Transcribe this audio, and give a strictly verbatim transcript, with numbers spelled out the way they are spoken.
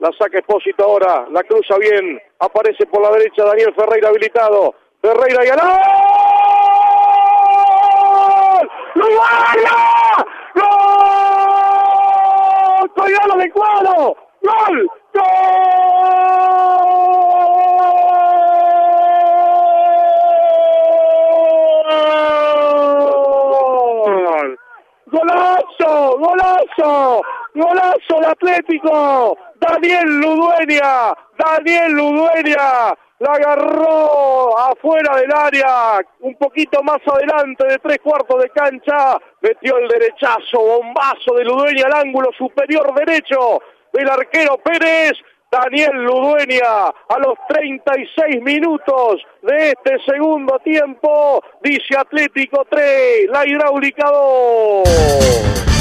La saca Espósito ahora, la cruza bien, aparece por la derecha Daniel Ferreira habilitado. Ferreira y al ¡gol! ¡Lugaria! ¡Gol! ¡Colgado de cuadro! ¡Gol! ¡Gol! ¡Golazo! ¡Golazo! ¡Golazo el Atlético! Daniel Ludueña, Daniel Ludueña, la agarró afuera del área, un poquito más adelante de tres cuartos de cancha, metió el derechazo, bombazo de Ludueña al ángulo superior derecho del arquero Pérez. Daniel Ludueña a los treinta y seis minutos de este segundo tiempo, dice Atlético tres, La Hidráulica dos.